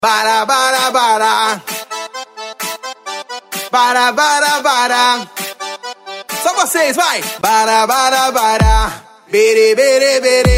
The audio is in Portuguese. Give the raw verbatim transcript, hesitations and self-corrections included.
Bara, bara, bara. Bara, bara, bara. Só vocês, vai! Bara, bara, bara. Bere, bere, bere.